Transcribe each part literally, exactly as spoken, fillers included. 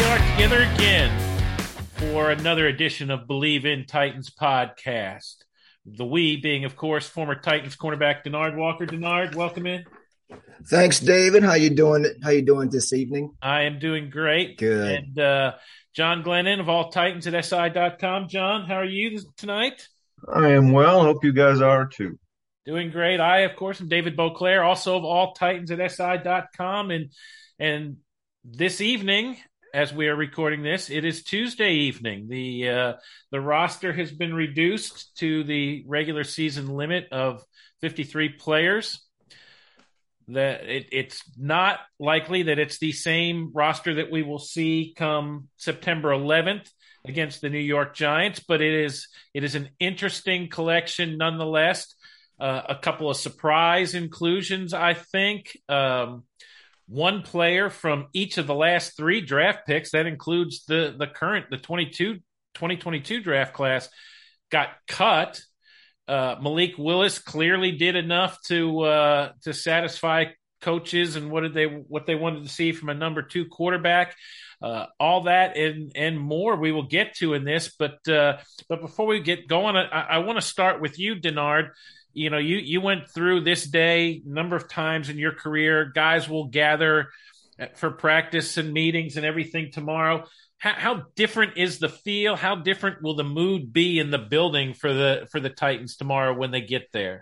are together again for another edition of Believe in Titans podcast. The we being, of course, former Titans cornerback Denard Walker. Denard, welcome in. Thanks, David. How you doing? How you doing this evening? I am doing great. Good. And uh, John Glennon of All Titans at S I dot com. John, how are you tonight? I am well. Hope you guys are too. Doing great. I, of course, am David Beauclair, also of All Titans at S I dot com. And, and this evening, as we are recording this, it is Tuesday evening. The uh, the roster has been reduced to the regular season limit of fifty-three players. That it, it's not likely that it's the same roster that we will see come September eleventh against the New York Giants, but it is it is an interesting collection nonetheless. Uh, a couple of surprise inclusions, I think. Um, one player from each of the last three draft picks, that includes the the current, the twenty-two, twenty twenty-two draft class, got cut. Uh, Malik Willis clearly did enough to uh, to satisfy coaches and what did they what they wanted to see from a number two quarterback. Uh, all that and and more we will get to in this, but uh, but before we get going, I, I want to start with you, Denard. You know, you you went through this day a number of times in your career. Guys will gather for practice and meetings and everything tomorrow. How, how different is the feel? How different will the mood be in the building for the for the Titans tomorrow when they get there?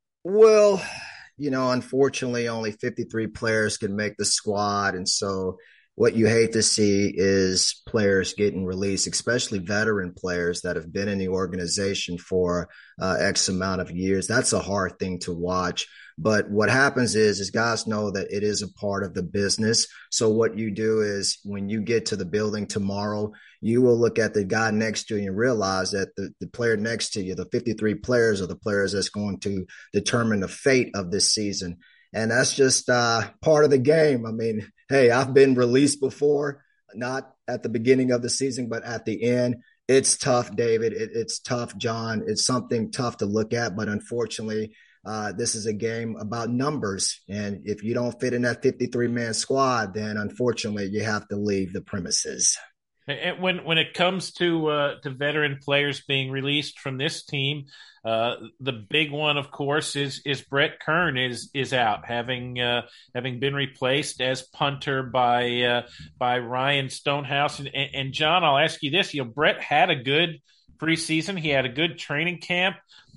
Well, you know, unfortunately, only fifty-three players can make the squad, and so what you hate to see is players getting released, especially veteran players that have been in the organization for uh, X amount of years. That's a hard thing to watch. But what happens is, is guys know that it is a part of the business. So what you do is when you get to the building tomorrow, you will look at the guy next to you and realize that the, the player next to you, the fifty-three players, are the players that's going to determine the fate of this season. And that's just uh, part of the game. I mean, hey, I've been released before, not at the beginning of the season, but at the end. It's tough, David. It, it's tough, John. It's something tough to look at. But unfortunately, uh, this is a game about numbers. And if you don't fit in that fifty-three man squad, then unfortunately, you have to leave the premises. And when when it comes to uh, to veteran players being released from this team, uh, the big one, of course, is is Brett Kern is is out, having uh, having been replaced as punter by uh, by Ryan Stonehouse. And, and John, I'll ask you this: you know, Brett had a good preseason, he had a good training camp.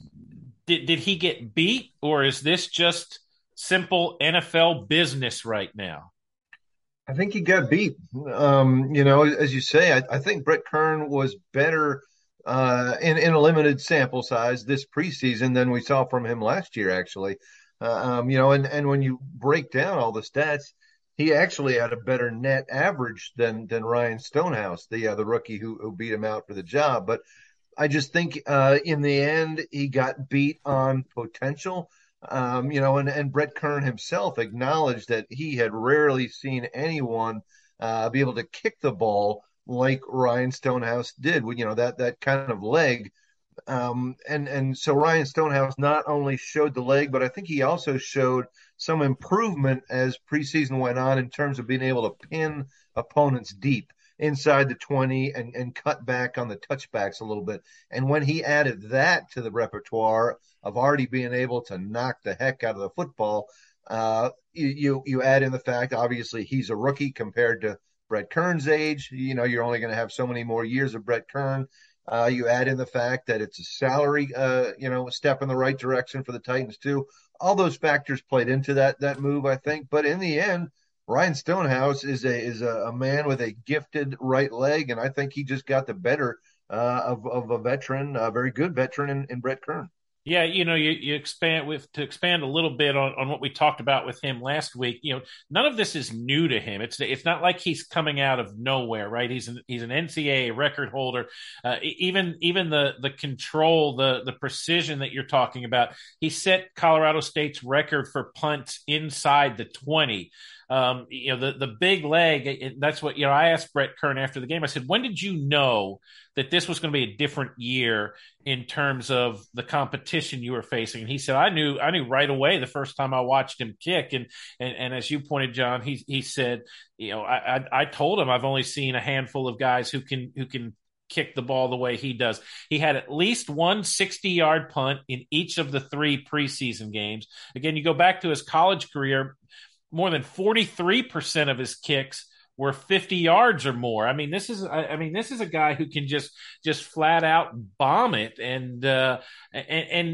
Did did he get beat, or is this just simple N F L business right now? I think he got beat. Um, you know, as you say, I, I think Brett Kern was better uh, in, in a limited sample size this preseason than we saw from him last year, actually. Uh, um, you know, and, and when you break down all the stats, he actually had a better net average than than Ryan Stonehouse, the uh, the rookie who, who beat him out for the job. But I just think uh, in the end, he got beat on potential. Um, you know, and, and Brett Kern himself acknowledged that he had rarely seen anyone uh, be able to kick the ball like Ryan Stonehouse did, with, you know, that that kind of leg. Um, and, and so Ryan Stonehouse not only showed the leg, but I think he also showed some improvement as preseason went on in terms of being able to pin opponents deep inside the twenty and, and cut back on the touchbacks a little bit. And when he added that to the repertoire of already being able to knock the heck out of the football, uh, you, you, you add in the fact, obviously, he's a rookie compared to Brett Kern's age. You know, you're only going to have so many more years of Brett Kern. Uh, you add in the fact that it's a salary, uh, you know, step in the right direction for the Titans too. All those factors played into that, that move, I think. But in the end, Ryan Stonehouse is a is a, a man with a gifted right leg, and I think he just got the better uh, of of a veteran, a very good veteran in, in Brett Kern. Yeah, you know, you, you expand with to expand a little bit on, on what we talked about with him last week. You know, none of this is new to him. It's it's not like he's coming out of nowhere, right? He's an he's an N C double A record holder. Uh, even even the the control, the the precision that you're talking about. He set Colorado State's record for punts inside the twenty. um, you know, the, the big leg, it, that's what, you know, I asked Brett Kern after the game, I said, when did you know that this was going to be a different year in terms of the competition you were facing? And he said, I knew, I knew right away the first time I watched him kick. And, and, and as you pointed, John, he, he said, you know, I, I, I told him I've only seen a handful of guys who can, who can, kick the ball the way he does. He had at least one sixty-yard punt in each of the three preseason games. Again, you go back to his college career, more than forty-three percent of his kicks were fifty yards or more. I mean, this is I mean, this is a guy who can just just flat out bomb it. And uh, and, and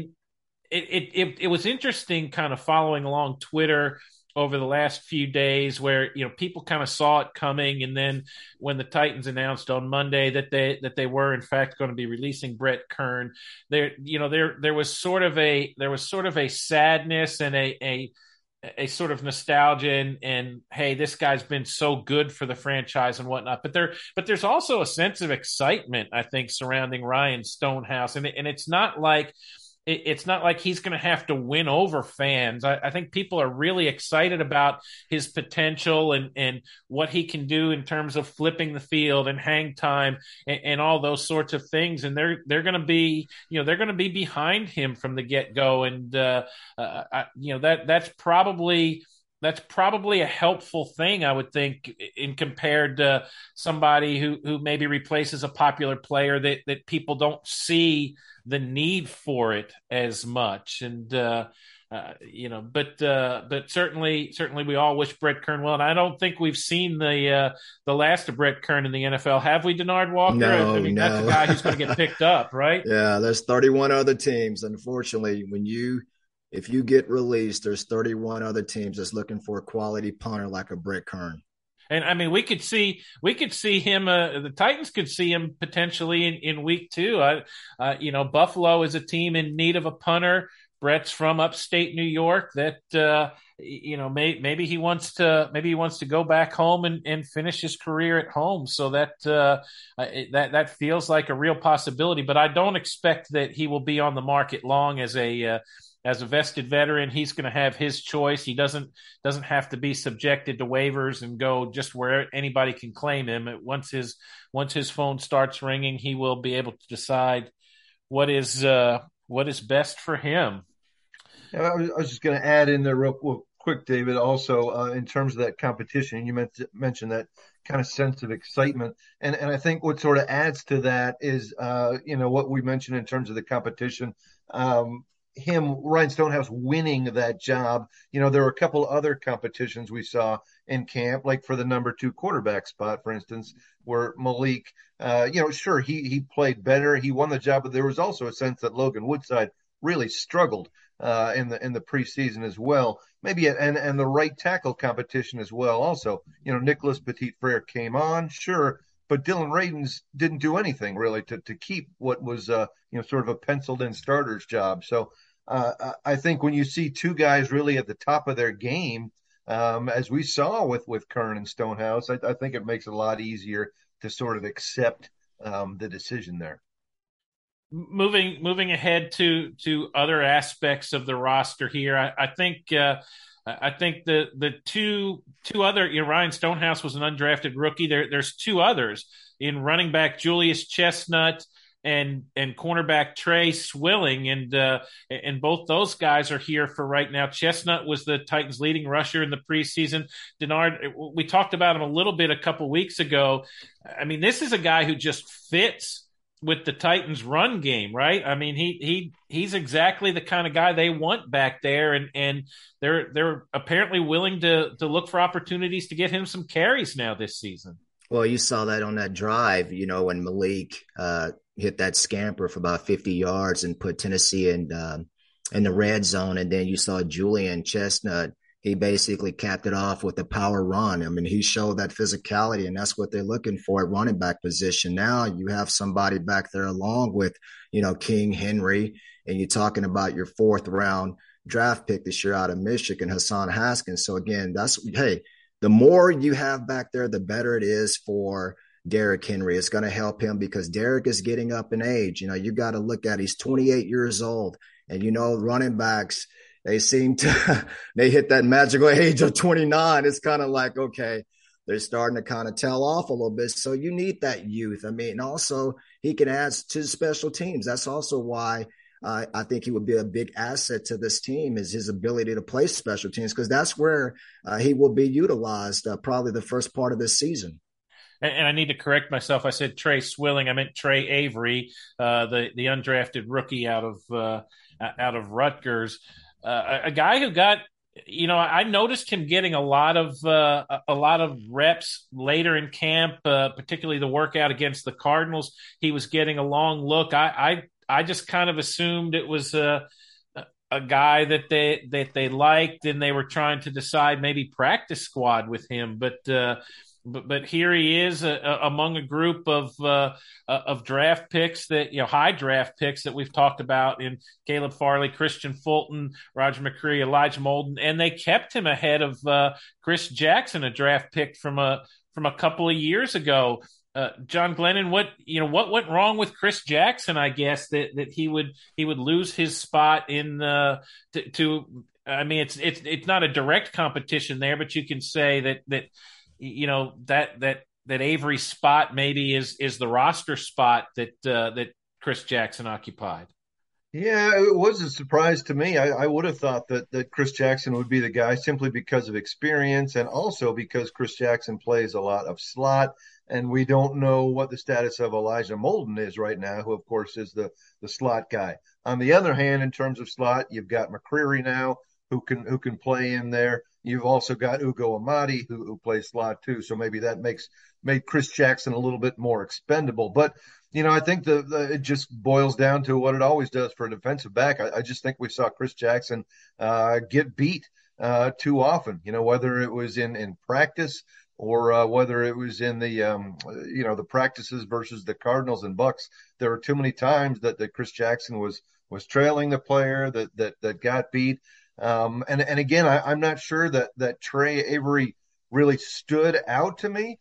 it, it it was interesting kind of following along Twitter over the last few days where, you know, people kind of saw it coming. And then when the Titans announced on Monday that they, that they were in fact going to be releasing Brett Kern, there, you know, there, there was sort of a, there was sort of a sadness and a, a, a sort of nostalgia and, and, hey, this guy's been so good for the franchise and whatnot. But there, but there's also a sense of excitement, I think, surrounding Ryan Stonehouse. And, and it's not like, it's not like he's going to have to win over fans. I, I think people are really excited about his potential and, and what he can do in terms of flipping the field and hang time and, and all those sorts of things. And they're they're going to be, you know, they're going to be behind him from the get go. And uh, uh, I, you know that that's probably. That's probably a helpful thing, I would think, in compared to somebody who, who maybe replaces a popular player that, that people don't see the need for it as much. And, uh, uh, you know, but, uh, but certainly, certainly we all wish Brett Kern well. And I don't think we've seen the, uh, the last of Brett Kern in the N F L. Have we, Denard Walker? No, I mean, no. that's a guy who's going to get picked up, right? Yeah, there's thirty-one other teams. Unfortunately, when you, if you get released, there's thirty-one other teams that's looking for a quality punter like a Brett Kern. And I mean, we could see we could see him. Uh, the Titans could see him potentially in, in week two. Uh, uh, you know, Buffalo is a team in need of a punter. Brett's from upstate New York. That uh, you know, may, maybe he wants to maybe he wants to go back home and, and finish his career at home. So that uh, that that feels like a real possibility. But I don't expect that he will be on the market long as a uh, As a vested veteran. He's going to have his choice. He doesn't doesn't have to be subjected to waivers and go just where anybody can claim him. Once his once his phone starts ringing, he will be able to decide what is uh, what is best for him. Yeah, I was, I was just going to add in there real, real quick, David. Also, uh, in terms of that competition, you meant, mentioned that kind of sense of excitement, and and I think what sort of adds to that is, uh, you know, what we mentioned in terms of the competition. Um, him, Ryan Stonehouse, winning that job. You know, there were a couple other competitions we saw in camp, like for the number two quarterback spot, for instance, where Malik, uh, you know, sure, he he played better, he won the job, but there was also a sense that Logan Woodside really struggled uh, in the in the preseason as well. Maybe and and the right tackle competition as well. Also, you know, Nicholas Petit Frere came on, sure, but Dylan Radins didn't do anything really to to keep what was uh, you know sort of a penciled in starter's job. So uh, I think when you see two guys really at the top of their game, um, as we saw with with Kern and Stonehouse, I, I think it makes it a lot easier to sort of accept um, the decision there. Moving moving ahead to to other aspects of the roster here, I, I think uh, I think the the two two other you know, Ryan Stonehouse was an undrafted rookie. There there's two others in running back Julius Chestnut and and cornerback Trey Swilling, and uh, and both those guys are here for right now. Chestnut was the Titans' leading rusher in the preseason. Denard, we talked about him a little bit a couple weeks ago. I mean, this is a guy who just fits with the Titans run game, right? I mean, he he he's exactly the kind of guy they want back there, and and they're they're apparently willing to to look for opportunities to get him some carries now this season. Well, you saw that on that drive, you know, when Malik uh, hit that scamper for about fifty yards and put Tennessee in um, in the red zone, and then you saw Julian Chestnut. He basically capped it off with a power run. I mean, he showed that physicality, and that's what they're looking for at running back position. Now you have somebody back there along with, you know, King Henry, and you're talking about your fourth round draft pick this year out of Michigan, Hassan Haskins. So again, that's, hey, the more you have back there, the better it is for Derrick Henry. It's going to help him because Derrick is getting up in age. You know, you got to look at, he's twenty-eight years old, and, you know, running backs, they seem to they hit that magical age of twenty-nine. It's kind of like, okay, they're starting to kind of tail off a little bit. So you need that youth. I mean, also he can add to special teams. That's also why uh, I think he would be a big asset to this team, is his ability to play special teams, because that's where uh, he will be utilized uh, probably the first part of this season. And I need to correct myself. I said Trey Swilling. I meant Trey Avery, uh, the the undrafted rookie out of uh, out of Rutgers, uh, a, a guy who got. You know, I noticed him getting a lot of uh, a lot of reps later in camp, uh, particularly the workout against the Cardinals. He was getting a long look. I I, I just kind of assumed it was a a guy that they that they liked, and they were trying to decide maybe practice squad with him, but. Uh, But but here he is uh, uh, among a group of uh, uh, of draft picks that, you know, high draft picks that we've talked about in Caleb Farley, Christian Fulton, Roger McCreary, Elijah Molden, and they kept him ahead of uh, Chris Jackson, a draft pick from a from a couple of years ago. Uh, John Glennon, what you know, what went wrong with Chris Jackson? I guess that that he would he would lose his spot in uh, to, to. I mean, it's it's it's not a direct competition there, but you can say that that. You know, that that that Avery spot maybe is is the roster spot that uh, that Chris Jackson occupied. Yeah, it was a surprise to me. I, I would have thought that that Chris Jackson would be the guy, simply because of experience, and also because Chris Jackson plays a lot of slot, and we don't know what the status of Elijah Molden is right now, who of course is the the slot guy. On the other hand, in terms of slot, you've got McCreary now, who can who can play in there. You've also got Ugo Amadi, who, who plays slot too. So maybe that makes made Chris Jackson a little bit more expendable. But, you know, I think the, the it just boils down to what it always does for a defensive back. I, I just think we saw Chris Jackson uh, get beat uh, too often, you know, whether it was in, in practice or uh, whether it was in the, um, you know, the practices versus the Cardinals and Bucks. There were too many times that, that Chris Jackson was was trailing the player that that that got beat. Um, and, and again, I, I'm not sure that, that Trey Avery really stood out to me,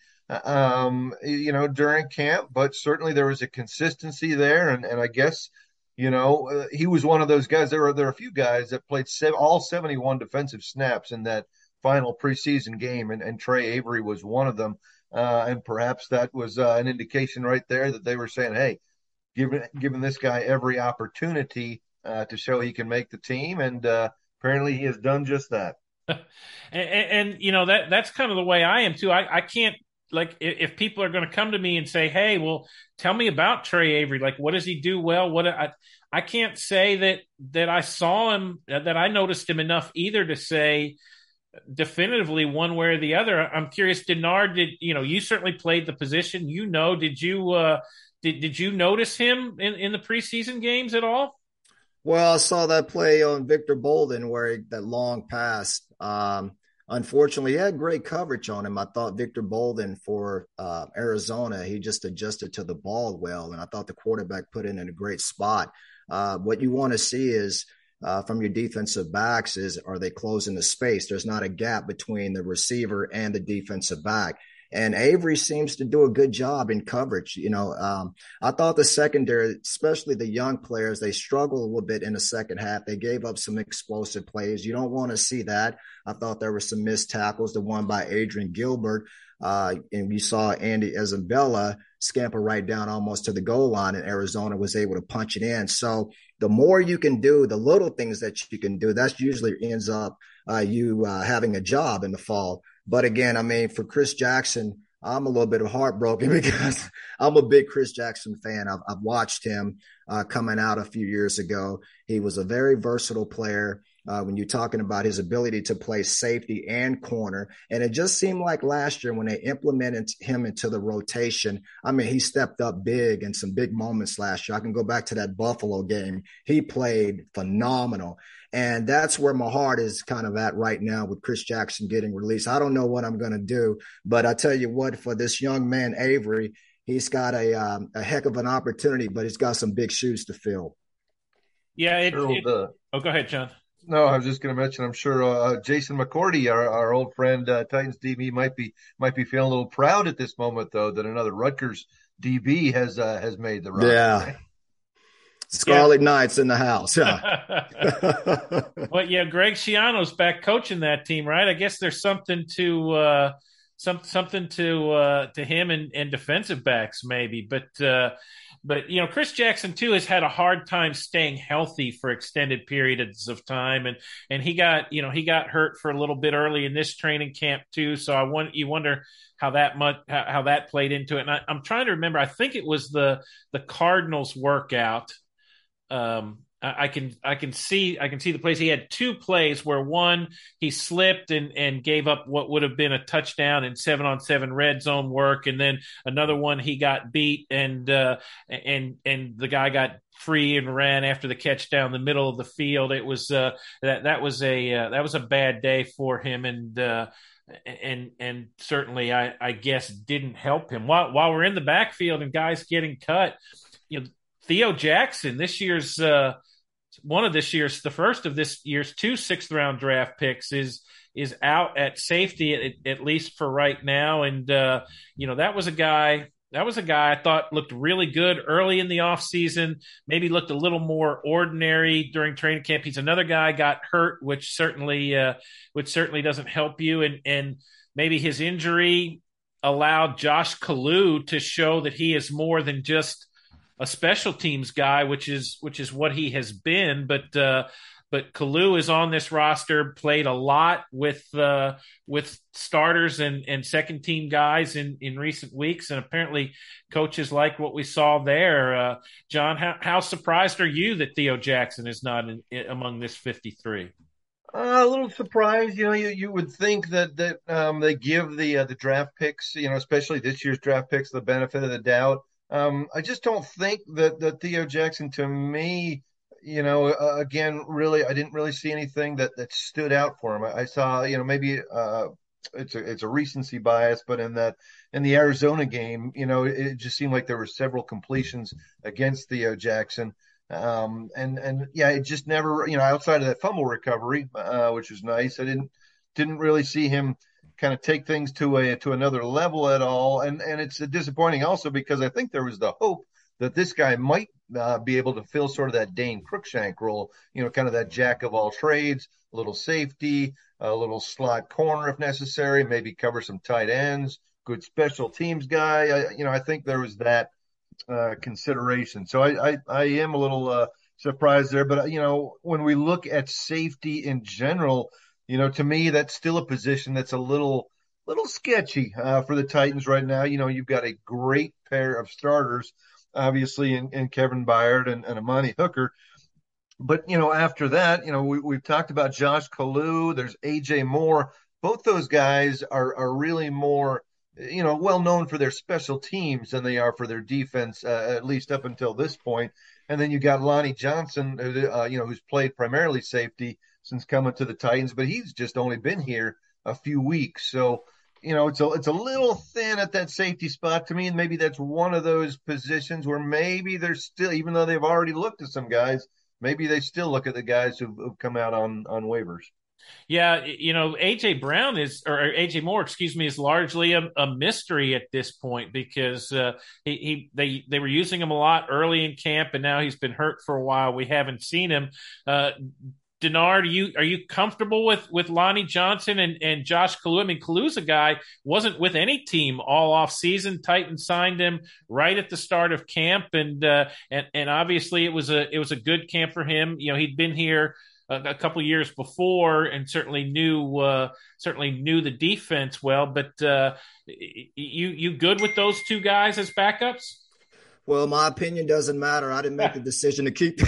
um, you know, during camp, but certainly there was a consistency there. And, and I guess, you know, uh, he was one of those guys. There were, there are a few guys that played sev- all seventy-one defensive snaps in that final preseason game. And, and Trey Avery was one of them. Uh, and perhaps that was uh, an indication right there that they were saying, hey, giving, giving this guy every opportunity uh, to show he can make the team. And, uh, apparently he has done just that. and, and, and, you know, that that's kind of the way I am too. I, I can't, like, if people are going to come to me and say, hey, well, tell me about Trey Avery. Like, what does he do well? What I, I can't say that, that I saw him, that I noticed him enough either to say definitively one way or the other. I'm curious, Denard, did, you know, you certainly played the position, you know, did you, uh, did, did you notice him in, in the preseason games at all? Well, I saw that play on Victor Bolden where he, that long pass. Um, unfortunately, he had great coverage on him. I thought Victor Bolden for uh, Arizona, he just adjusted to the ball well, and I thought the quarterback put it in a great spot. Uh, what you want to see is uh, from your defensive backs is, are they closing the space? There's not a gap between the receiver and the defensive back. And Avery seems to do a good job in coverage. You know, um, I thought the secondary, especially the young players, they struggled a little bit in the second half. They gave up some explosive plays. You don't want to see that. I thought there were some missed tackles, the one by Adrian Gilbert. Uh, and you saw Andy Isabella scamper right down almost to the goal line, and Arizona was able to punch it in. So the more you can do, the little things that you can do, that's usually ends up uh, you uh, having a job in the fall. But again, I mean, for Chris Jackson, I'm a little bit of heartbroken because I'm a big Chris Jackson fan. I've, I've watched him uh, coming out a few years ago. He was a very versatile player. Uh, when you're talking about his ability to play safety and corner. And it just seemed like last year when they implemented him into the rotation, I mean, he stepped up big in some big moments last year. I can go back to that Buffalo game. He played phenomenal. And that's where my heart is kind of at right now with Chris Jackson getting released. I don't know what I'm going to do, but I tell you what, for this young man, Avery, he's got a, um, a heck of an opportunity, but he's got some big shoes to fill. Yeah. It, it, oh, go ahead, John. No, I was just going to mention. I'm sure uh, Jason McCourty, our, our old friend, uh, Titans D B, might be might be feeling a little proud at this moment, though, that another Rutgers D B has uh, has made the roster. Yeah, Scarlet yeah. Knights in the house. Yeah. Well, yeah, Greg Schiano's back coaching that team, right? I guess there's something to uh, some something to uh, to him and, and defensive backs maybe, but uh, but you know, Chris Jackson too has had a hard time staying healthy for extended periods of time, and and he got you know he got hurt for a little bit early in this training camp too. So I want you wonder how that much how, how that played into it. And I, I'm trying to remember. I think it was the the Cardinals workout. Um, I, I can I can see I can see the plays. He had two plays where one he slipped and and gave up what would have been a touchdown in seven on seven red zone work, and then another one he got beat and uh, and and the guy got free and ran after the catch down the middle of the field. It was uh, that that was a uh, that was a bad day for him, and uh, and and certainly I, I guess didn't help him. While while we're in the backfield and guys getting cut, you know. Theo Jackson, this year's uh, one of this year's, the first of this year's two sixth round draft picks, is is out at safety at, at least for right now. And uh, you know that was a guy that was a guy I thought looked really good early in the offseason, maybe looked a little more ordinary during training camp. He's another guy got hurt, which certainly uh, which certainly doesn't help you. And and maybe his injury allowed Josh Kalu to show that he is more than just a special teams guy, which is which is what he has been. But uh, but Kalu is on this roster, played a lot with uh, with starters and, and second team guys in, in recent weeks, and apparently coaches like what we saw there. Uh, John, how, how surprised are you that Theo Jackson is not in, in, among this fifty-three? Uh, a little surprised. You know, you, you would think that that um, they give the uh, the draft picks, you know, especially this year's draft picks, the benefit of the doubt. Um, I just don't think that, that Theo Jackson, to me, you know, uh, again, really, I didn't really see anything that, that stood out for him. I, I saw, you know, maybe uh, it's a it's a recency bias, but in that in the Arizona game, you know, it, it just seemed like there were several completions against Theo Jackson, um, and and yeah, it just never, you know, outside of that fumble recovery, uh, which was nice. I didn't didn't really see him kind of take things to a to another level at all, and and it's disappointing also because I think there was the hope that this guy might uh, be able to fill sort of that Dane Cruikshank role, you know, kind of that jack of all trades, a little safety, a little slot corner if necessary, maybe cover some tight ends, good special teams guy. I, you know, I think there was that uh, consideration. So I I, I am a little uh, surprised there, but you know, when we look at safety in general, you know, to me, that's still a position that's a little, little sketchy uh, for the Titans right now. You know, you've got a great pair of starters, obviously, in, in Kevin Byard and, and Amani Hooker. But, you know, after that, you know, we, we've talked about Josh Kalu. There's A J Moore. Both those guys are, are really more, you know, well known for their special teams than they are for their defense, uh, at least up until this point. And then you got Lonnie Johnson, uh, you know, who's played primarily safety since coming to the Titans, but he's just only been here a few weeks. So, you know, it's a, it's a little thin at that safety spot to me. And maybe that's one of those positions where maybe they're still, even though they've already looked at some guys, maybe they still look at the guys who've, who've come out on, on waivers. Yeah, you know, A J Brown is, or A J Moore, excuse me, is largely a, a mystery at this point because uh, he, he they they were using him a lot early in camp, and now he's been hurt for a while. We haven't seen him. Uh, Denard, are you are you comfortable with with Lonnie Johnson and, and Josh Kalu? I mean, Kalu's a guy wasn't with any team all off season. Titans signed him right at the start of camp, and uh, and and obviously it was a it was a good camp for him. You know, he'd been here a, a couple years before, and certainly knew uh, certainly knew the defense well. But uh, you you good with those two guys as backups? Well, my opinion doesn't matter. I didn't make the decision to keep.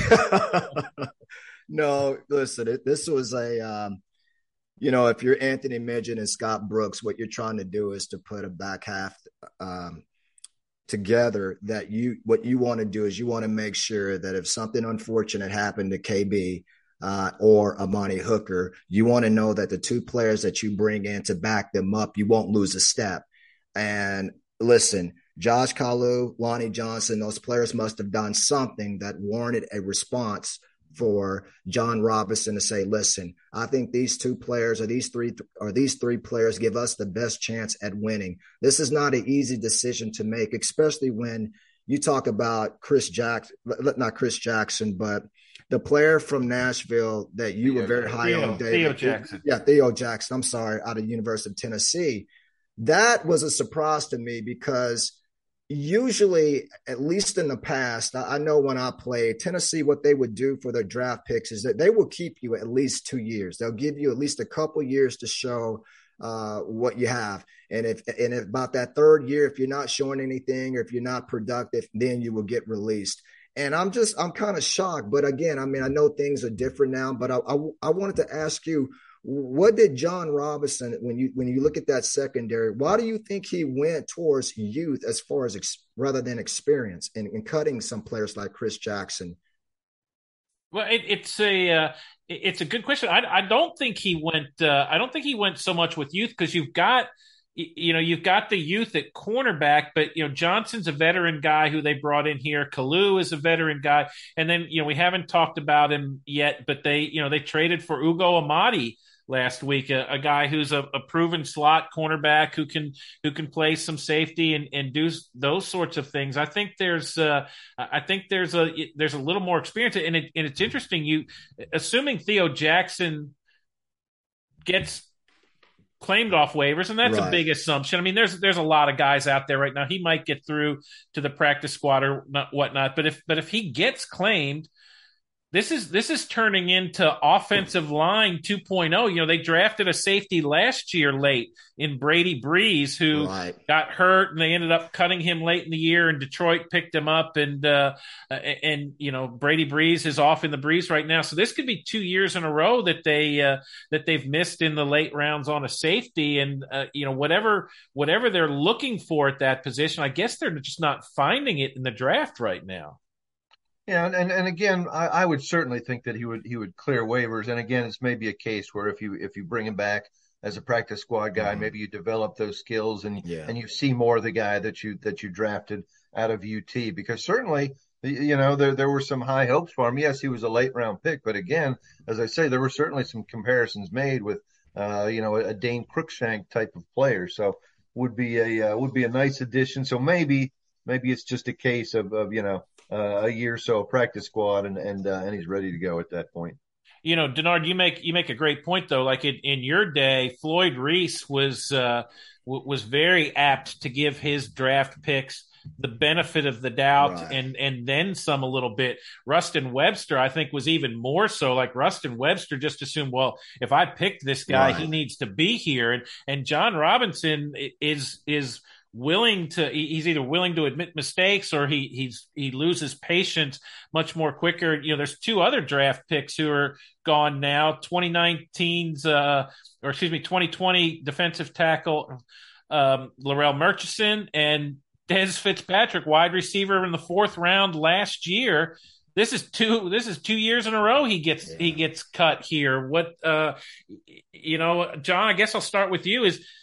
No, listen, it, this was a, um, you know, if you're Anthony Midget and Scott Brooks, what you're trying to do is to put a back half um, together that you, what you want to do is you want to make sure that if something unfortunate happened to K B uh, or Amani Hooker, you want to know that the two players that you bring in to back them up, you won't lose a step. And listen, Josh Kalu, Lonnie Johnson, those players must have done something that warranted a response for John Robinson to say, listen, I think these two players or these three or these three players give us the best chance at winning. This is not an easy decision to make, especially when you talk about Chris Jackson, not Chris Jackson, but the player from Nashville that you Theo were very Jackson. high Theo, on, Theo David. Jackson. Yeah, Theo Jackson. I'm sorry, out of University of Tennessee. That was a surprise to me because usually, at least in the past, I know when I played Tennessee, what they would do for their draft picks is that they will keep you at least two years. They'll give you at least a couple years to show uh, what you have. And if and if about that third year, if you're not showing anything or if you're not productive, then you will get released. And I'm just I'm kind of shocked. But again, I mean, I know things are different now. But I, I, I wanted to ask you, what did John Robinson, when you when you look at that secondary, why do you think he went towards youth as far as ex, rather than experience and, and cutting some players like Chris Jackson? Well, it, it's a uh, it's a good question. I, I don't think he went. Uh, I don't think he went so much with youth because you've got you know you've got the youth at cornerback, but you know Johnson's a veteran guy who they brought in here. Kalu is a veteran guy, and then you know we haven't talked about him yet, but they you know they traded for Ugo Amadi last week, a, a guy who's a, a proven slot cornerback who can who can play some safety and, and do those sorts of things. I think there's uh, I think there's a there's a little more experience, and, it, and it's interesting. You assuming Theo Jackson gets claimed off waivers, and that's right. a big assumption. I mean, there's there's a lot of guys out there right now. He might get through to the practice squad or not, whatnot, but if but if he gets claimed, This is this is turning into offensive line two point oh. You know, they drafted a safety last year late in Brady Breeze, who right. got hurt, and they ended up cutting him late in the year, and Detroit picked him up, and uh, and you know Brady Breeze is off in the breeze right now. So this could be two years in a row that they uh, that they've missed in the late rounds on a safety, and uh, you know whatever whatever they're looking for at that position, I guess they're just not finding it in the draft right now. Yeah, and, and again, I, I would certainly think that he would he would clear waivers. And again, it's maybe a case where if you if you bring him back as a practice squad guy, mm-hmm. maybe you develop those skills and yeah. and you see more of the guy that you that you drafted out of U T. Because certainly, you know, there there were some high hopes for him. Yes, he was a late round pick, but again, as I say, there were certainly some comparisons made with uh, you know, a Dane Cruikshank type of player. So would be a uh, would be a nice addition. So maybe maybe it's just a case of of you know. Uh, a year or so of practice squad, and and uh, and he's ready to go at that point. You know, Denard, you make you make a great point though. Like in, in your day, Floyd Reese was uh, w- was very apt to give his draft picks the benefit of the doubt, right. and and then some a little bit. Rustin Webster, I think, was even more so. Like Rustin Webster just assumed, well, if I picked this guy, right. he needs to be here. And and John Robinson is is. willing to he's either willing to admit mistakes or he he's he loses patience much more quicker. You know, there's two other draft picks who are gone now. twenty nineteen's uh or excuse me, twenty twenty defensive tackle um Laurel Murchison and Dez Fitzpatrick, wide receiver in the fourth round last year. This is two this is two years in a row he gets yeah. he gets cut here. What uh you know, John, I guess I'll start with you. Is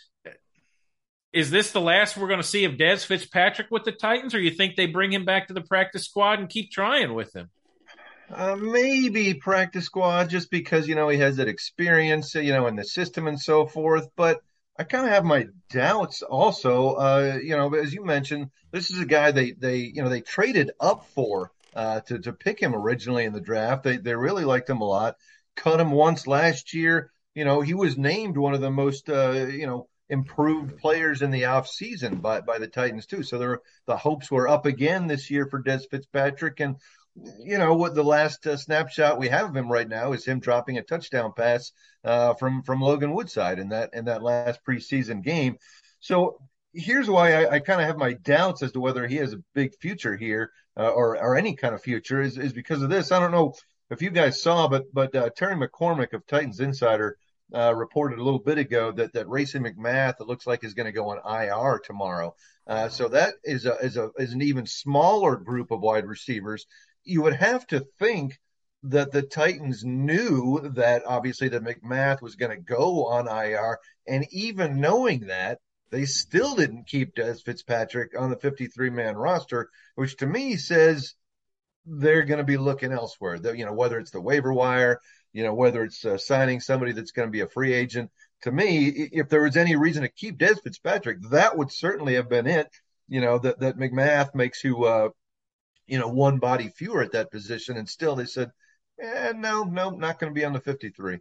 Is this the last we're going to see of Dez Fitzpatrick with the Titans, or you think they bring him back to the practice squad and keep trying with him? Uh, maybe practice squad, just because, you know, he has that experience, you know, in the system and so forth. But I kind of have my doubts also. Uh, you know, as you mentioned, this is a guy they, they you know, they traded up for uh, to, to pick him originally in the draft. They, they really liked him a lot. Cut him once last year. You know, he was named one of the most, uh, you know, improved players in the offseason by, by the Titans too. So there, the hopes were up again this year for Dez Fitzpatrick. And, you know, what the last uh, snapshot we have of him right now is him dropping a touchdown pass uh, from, from Logan Woodside in that, in that last preseason game. So here's why I, I kind of have my doubts as to whether he has a big future here uh, or, or any kind of future is, is because of this. I don't know if you guys saw, but, but uh, Terry McCormick of Titans Insider Uh, reported a little bit ago that that Racey McMath, it looks like, is going to go on I R tomorrow. Uh, so that is a is a is an even smaller group of wide receivers. You would have to think that the Titans knew that obviously that McMath was going to go on I R, and even knowing that, they still didn't keep Dez Fitzpatrick on the fifty-three man roster, which to me says they're going to be looking elsewhere. The, you know, whether it's the waiver wire, you know, whether it's uh, signing somebody that's going to be a free agent. To me, if there was any reason to keep Dez Fitzpatrick, that would certainly have been it. you know, that, that McMath makes you, uh, you know, one body fewer at that position. And still they said, eh, no, no, not going to be on the fifty-three.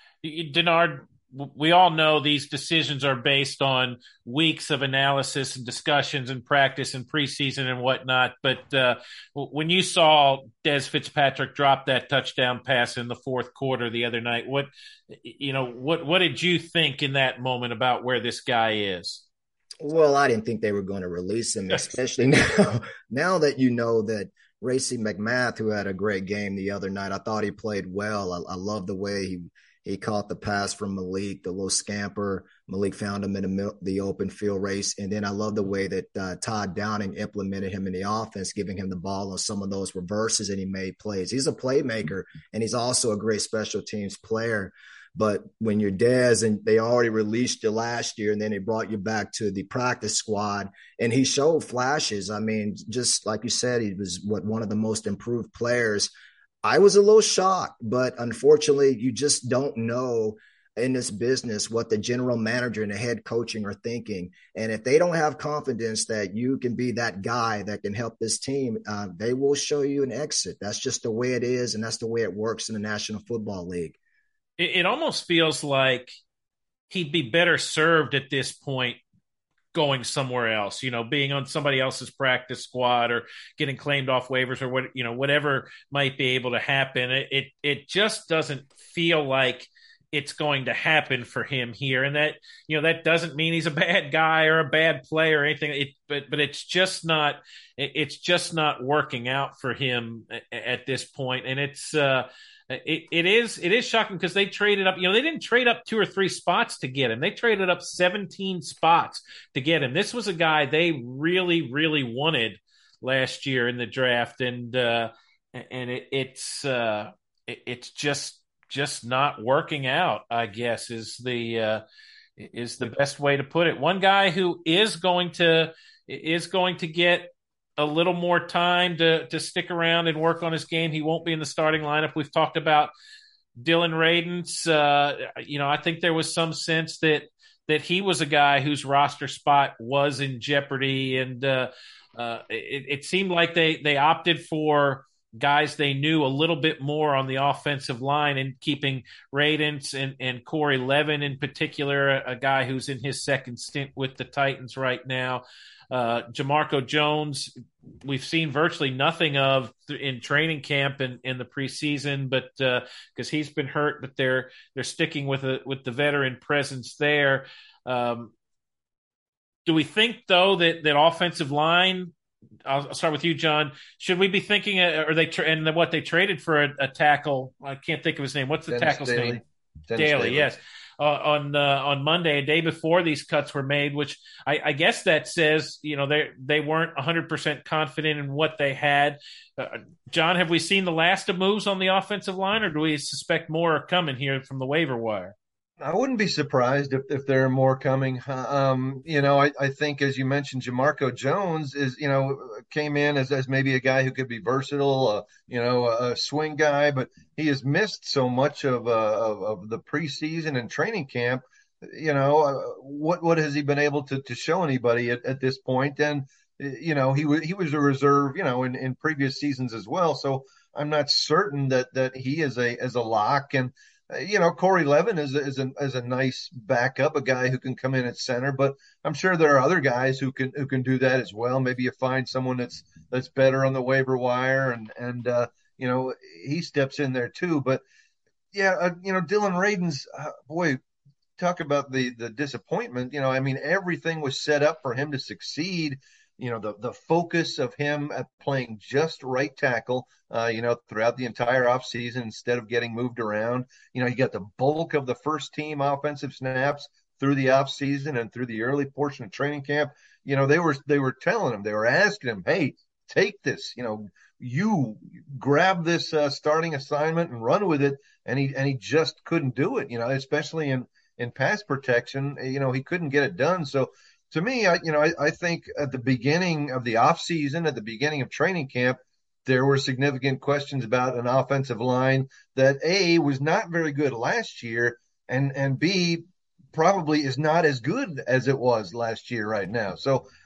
Denard, we all know these decisions are based on weeks of analysis and discussions and practice and preseason and whatnot. But uh, when you saw Dez Fitzpatrick drop that touchdown pass in the fourth quarter the other night, what you know, what what did you think in that moment about where this guy is? Well, I didn't think they were going to release him, especially now. Now that you know that Racey McMath, who had a great game the other night, I thought he played well. I, I love the way he He caught the pass from Malik, the little scamper. Malik found him in the, the open field race. And then I love the way that uh, Todd Downing implemented him in the offense, giving him the ball on some of those reverses, and he made plays. He's a playmaker, and he's also a great special teams player. But when you're Dez and they already released you last year, and then they brought you back to the practice squad, and he showed flashes. I mean, just like you said, he was what one of the most improved players. I was a little shocked, but unfortunately, you just don't know in this business what the general manager and the head coaching are thinking. And if they don't have confidence that you can be that guy that can help this team, uh, they will show you an exit. That's just the way it is, and that's the way it works in the National Football League. It, it almost feels like he'd be better served at this point going somewhere else, you know, being on somebody else's practice squad or getting claimed off waivers or what, you know, whatever might be able to happen. It, it, it just doesn't feel like it's going to happen for him here. And that, you know, that doesn't mean he's a bad guy or a bad player or anything. It, but, but it's just not, it's just not working out for him at, at this point. And it's, uh, It, it is it is shocking because they traded up. You know, they didn't trade up two or three spots to get him. They traded up seventeen spots to get him. This was a guy they really, really wanted last year in the draft, and uh, and it, it's uh, it, it's just just not working out, I guess, is the uh, is the best way to put it. One guy who is going to is going to get a little more time to to stick around and work on his game. He won't be in the starting lineup. We've talked about Dylan Radunz. Uh, you know, I think there was some sense that that he was a guy whose roster spot was in jeopardy, and uh, uh, it, it seemed like they they opted for guys they knew a little bit more on the offensive line, and keeping Radunz and, and Corey Levin in particular, a, a guy who's in his second stint with the Titans right now. Uh, Jamarco Jones, we've seen virtually nothing of in training camp and in the preseason, but because uh, he's been hurt, but they're they're sticking with a, with the veteran presence there. Um, do we think though that that offensive line? I'll start with you, John. Should we be thinking, uh, or they tra- and what they traded for a, a tackle? I can't think of his name. What's the Dennis tackle's Daly. name? Dennis Daly, Daly. yes. Uh, on uh, on Monday, a day before these cuts were made, which I, I guess that says, you know, they they weren't one hundred percent confident in what they had. Uh, John, have we seen the last of moves on the offensive line, or do we suspect more are coming here from the waiver wire? I wouldn't be surprised if, if there are more coming. Um, you know, I, I think, as you mentioned, Jamarco Jones is, you know, came in as, as maybe a guy who could be versatile, uh, you know, a, a swing guy, but he has missed so much of, uh, of, of the preseason and training camp. You know, uh, what what has he been able to, to show anybody at, at this point? And, you know, he, w- he was a reserve, you know, in, in previous seasons as well. So I'm not certain that, that he is a, as a lock. And, you know, Corey Levin is a, is a is a nice backup, a guy who can come in at center. But I'm sure there are other guys who can who can do that as well. Maybe you find someone that's that's better on the waiver wire, and and uh, you know, he steps in there too. But yeah, uh, you know, Dylan Radunz, uh, boy, talk about the the disappointment. You know, I mean, everything was set up for him to succeed. You know, the the focus of him at playing just right tackle, uh, you know, throughout the entire offseason instead of getting moved around. You know, you got the bulk of the first team offensive snaps through the offseason and through the early portion of training camp. You know, they were they were telling him, they were asking him, hey, take this, you know, you grab this uh, starting assignment and run with it. And he and he just couldn't do it, you know, especially in, in pass protection. You know, he couldn't get it done. So, to me, I, you know, I, I think at the beginning of the offseason, at the beginning of training camp, there were significant questions about an offensive line that A, was not very good last year, and and B, probably is not as good as it was last year right now. So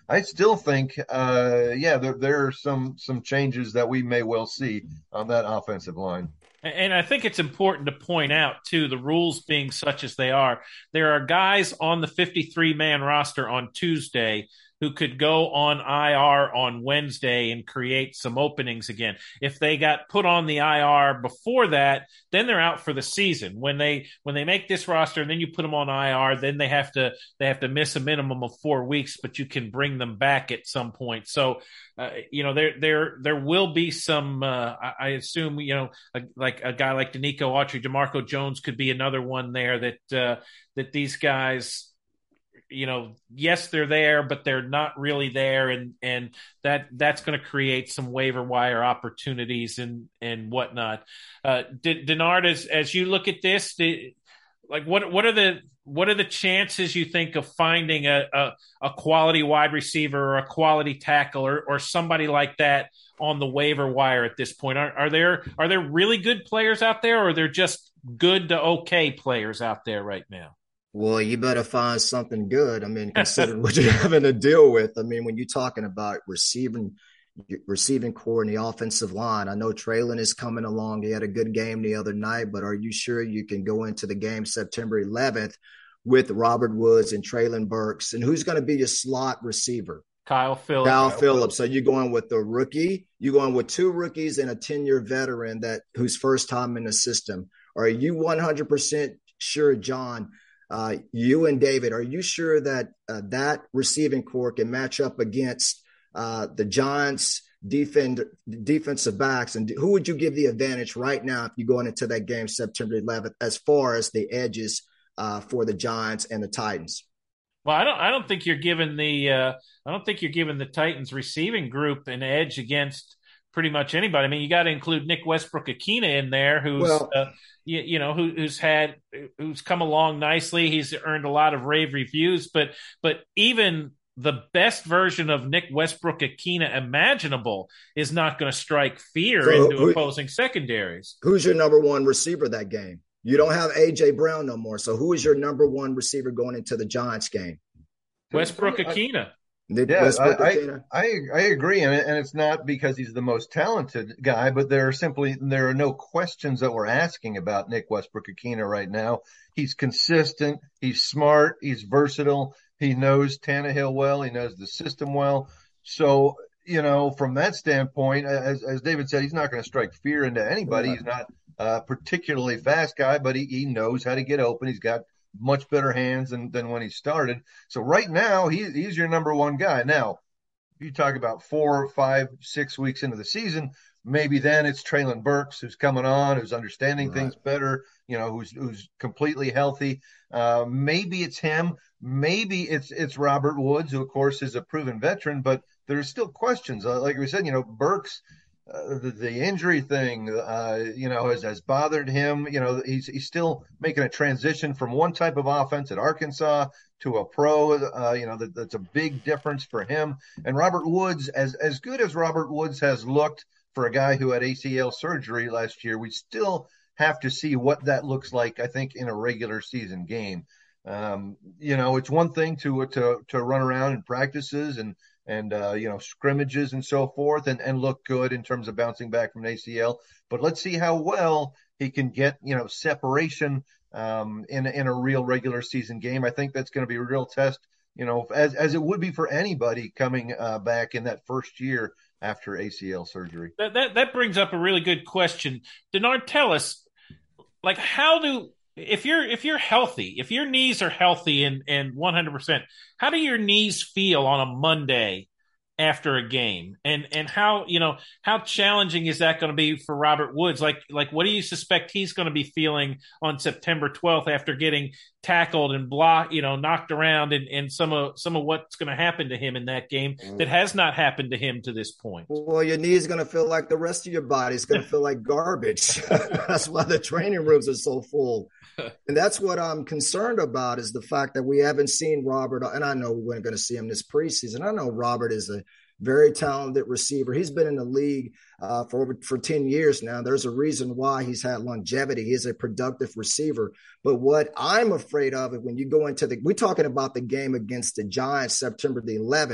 I still think, uh, yeah, there, there are some some changes that we may well see on that offensive line. And I think it's important to point out, too, the rules being such as they are, there are guys on the fifty-three man roster on Tuesday who could go on I R on Wednesday and create some openings again. If they got put on the I R before that, then they're out for the season. When they when they make this roster and then you put them on I R, then they have to they have to miss a minimum of four weeks, but you can bring them back at some point. So, uh, you know, there there there will be some. Uh, I, I assume, you know, a, like a guy like Danico Autry, DeMarco Jones could be another one there that uh, that these guys. You know, yes, they're there, but they're not really there, and and that that's going to create some waiver wire opportunities and and whatnot. Uh, Denard, as as you look at this, the, like what what are the what are the chances you think of finding a a, a quality wide receiver or a quality tackle or or somebody like that on the waiver wire at this point? Are, are there are there really good players out there, or are there just good to okay players out there right now? Well, you better find something good. I mean, considering what you're having to deal with. I mean, when you're talking about receiving receiving core and the offensive line, I know Treylon is coming along. He had a good game the other night, but are you sure you can go into the game September eleventh with Robert Woods and Treylon Burks? And who's going to be your slot receiver? Kyle Phillips. Kyle Phillips. So you're going with the rookie, you're going with two rookies and a ten-year veteran that who's first time in the system. Are you one hundred percent sure, John, Uh, you and David, are you sure that uh, that receiving core can match up against uh, the Giants' defend, defensive backs? And who would you give the advantage right now if you're going into that game September eleventh as far as the edges uh, for the Giants and the Titans? Well, I don't. I don't think you're giving the. Uh, I don't think you're giving the Titans receiving group an edge against pretty much anybody. I mean, you got to include Nick Westbrook-Akina in there, who's well, uh, you, you know who, who's had who's come along nicely. He's earned a lot of rave reviews, but but even the best version of Nick Westbrook-Akina imaginable is not going to strike fear so into who, opposing secondaries. Who's your number one receiver that game? You don't have A J Brown no more, so who is your number one receiver going into the Giants game? Westbrook-Akina. Yeah, I, I I agree, and and it's not because he's the most talented guy, but there are simply there are no questions that we're asking about Nick Westbrook-Akina right now. He's consistent, he's smart, he's versatile, he knows Tannehill well, he knows the system well. So you know, from that standpoint, as as David said, he's not going to strike fear into anybody. He's not a particularly fast guy, but he he knows how to get open. He's got much better hands than, than when he started. So right now, he, he's your number one guy. Now, if you talk about four, five, six weeks into the season, maybe then it's Treylon Burks who's coming on, who's understanding right. things better, you know, who's who's completely healthy. Uh, maybe it's him. Maybe it's it's Robert Woods, who, of course, is a proven veteran, but there's still questions. Uh, like we said, you know, Burks, Uh, the, the injury thing, uh, you know, has, has bothered him. You know, he's he's still making a transition from one type of offense at Arkansas to a pro. Uh, you know, that, that's a big difference for him. And Robert Woods, as as good as Robert Woods has looked for a guy who had A C L surgery last year, we still have to see what that looks like, I think, in a regular season game. Um, you know, it's one thing to to to run around in practices and and, uh, you know, scrimmages and so forth and, and look good in terms of bouncing back from an A C L. But let's see how well he can get, you know, separation um, in, in a real regular season game. I think that's going to be a real test, you know, as, as it would be for anybody coming uh, back in that first year after A C L surgery. That, that, that brings up a really good question. Denard, tell us, like, how do – If you're if you're healthy, if your knees are healthy and, and one hundred percent, how do your knees feel on a Monday after a game? And and how, you know, how challenging is that going to be for Robert Woods? Like like what do you suspect he's going to be feeling on September twelfth after getting tackled and blocked, you know, knocked around and, and some of some of what's going to happen to him in that game that has not happened to him to this point? Well, your knee is going to feel like the rest of your body. It's going to feel like garbage. That's why the training rooms are so full. And that's what I'm concerned about is the fact that we haven't seen Robert. And I know we're going to see him this preseason. I know Robert is a very talented receiver. He's been in the league uh, for over for ten years now. There's a reason why he's had longevity. He is a productive receiver. But what I'm afraid of is when you go into the – we're talking about the game against the Giants September the eleventh.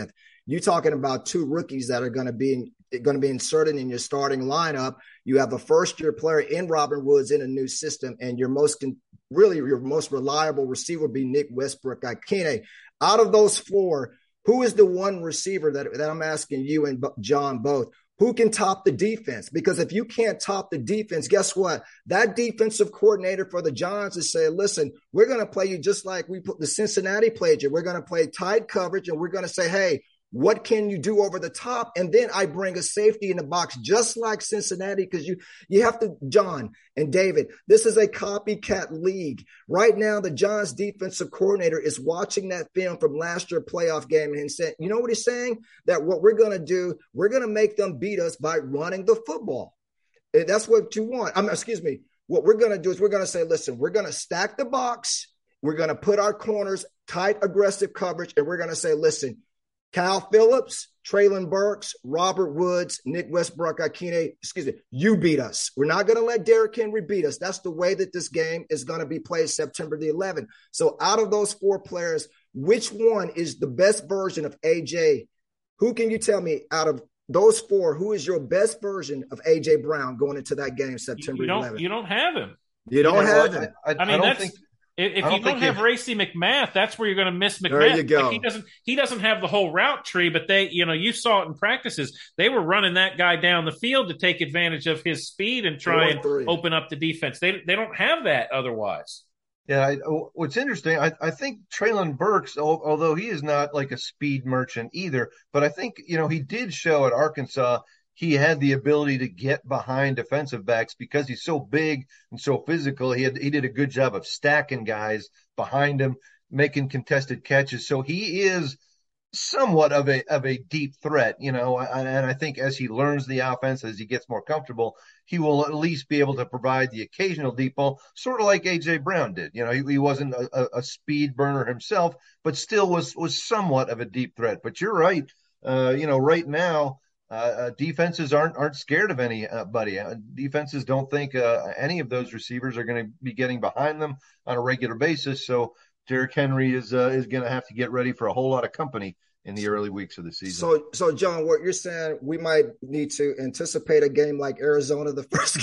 You talking about two rookies that are going to be going to be inserted in your starting lineup. You have a first year player in Robert Woods in a new system, and your most really your most reliable receiver would be Nick Westbrook-Ikhine. Out of those four, who is the one receiver that, that I'm asking you and John both? Who can top the defense? Because if you can't top the defense, guess what? That defensive coordinator for the Giants is saying, listen, we're going to play you just like we put the Cincinnati played you. We're going to play tight coverage, and we're going to say, hey, what can you do over the top? And then I bring a safety in the box, just like Cincinnati, because you you have to, John and David, this is a copycat league. Right now, the Giants defensive coordinator is watching that film from last year's playoff game and saying, you know what he's saying? That what we're going to do, we're going to make them beat us by running the football. And that's what you want. I mean, excuse me. What we're going to do is we're going to say, listen, we're going to stack the box. We're going to put our corners tight, aggressive coverage, and we're going to say, listen, Kyle Phillips, Treylon Burks, Robert Woods, Nick Westbrook-Ikhine, excuse me, you beat us. We're not going to let Derrick Henry beat us. That's the way that this game is going to be played September the eleventh. So out of those four players, which one is the best version of A J? Who can you tell me out of those four, who is your best version of A J Brown going into that game September you don't, eleventh? You don't have him. You don't you know, have I, him. I, I, I mean, I don't that's think – If, if don't you don't have if, Racey McMath, that's where you're going to miss McMath. There you go. Like he doesn't. He doesn't have the whole route tree, but they, you know, you saw it in practices. They were running that guy down the field to take advantage of his speed and try and open up the defense. They they don't have that otherwise. Yeah, I, what's interesting, I, I think Treylon Burks, although he is not like a speed merchant either, but I think, you know, he did show at Arkansas he had the ability to get behind defensive backs because he's so big and so physical. He had he did a good job of stacking guys behind him, making contested catches. So he is somewhat of a of a deep threat, you know. And, and I think as he learns the offense, as he gets more comfortable, he will at least be able to provide the occasional deep ball, sort of like A J Brown did. You know, he, he wasn't a, a speed burner himself, but still was was somewhat of a deep threat. But you're right. Uh, you know, right now. Uh, defenses aren't aren't scared of anybody. Uh, defenses don't think uh, any of those receivers are going to be getting behind them on a regular basis. So Derrick Henry is uh, is going to have to get ready for a whole lot of company in the early weeks of the season. So, so John, what you're saying, we might need to anticipate a game like Arizona, the first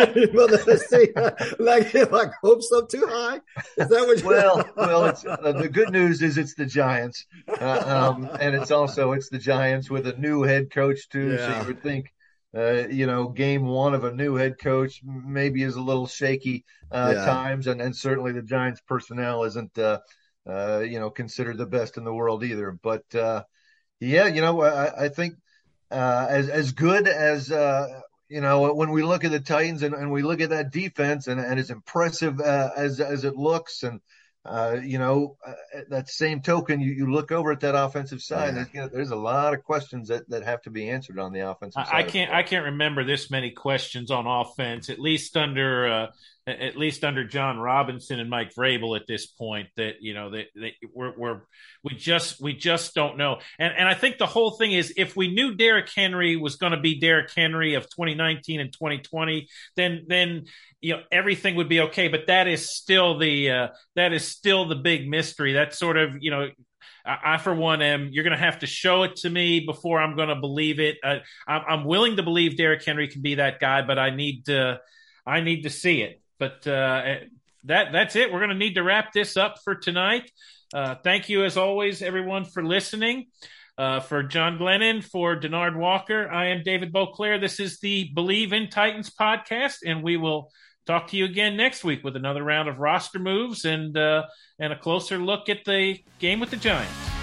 game. Like, like hopes up too high. Is that what? well, well, it's, uh, the good news is it's the Giants, uh, um, and it's also it's the Giants with a new head coach too. Yeah. So you would think. Uh, you know, game one of a new head coach maybe is a little shaky uh, yeah. times, and, and certainly the Giants personnel isn't, uh, uh, you know, considered the best in the world either. But uh, yeah, you know, I, I think uh, as as good as uh, you know, when we look at the Titans and, and we look at that defense and, and as impressive uh, as as it looks, and uh, you know, uh, that same token, you, you look over at that offensive side, yeah. there's, you know, there's a lot of questions that, that have to be answered on the offensive I, side. I can't I can't remember this many questions on offense, at least under uh, at least under John Robinson and Mike Vrabel at this point. That you know that we're, we're we just we just don't know. And and I think the whole thing is, if we knew Derrick Henry was going to be Derrick Henry of twenty nineteen and twenty twenty, then then. you know, everything would be okay, but that is still the uh, that is still the big mystery. That's sort of, you know, I, I for one am, you're going to have to show it to me before I'm going to believe it. Uh, I'm, I'm willing to believe Derrick Henry can be that guy, but I need to, I need to see it. But uh, that that's it. We're going to need to wrap this up for tonight. Uh, thank you, as always, everyone, for listening. Uh, for John Glennon, for Denard Walker, I am David Beauclair. This is the Believe in Titans podcast, and we will talk to you again next week with another round of roster moves and uh, and a closer look at the game with the Giants.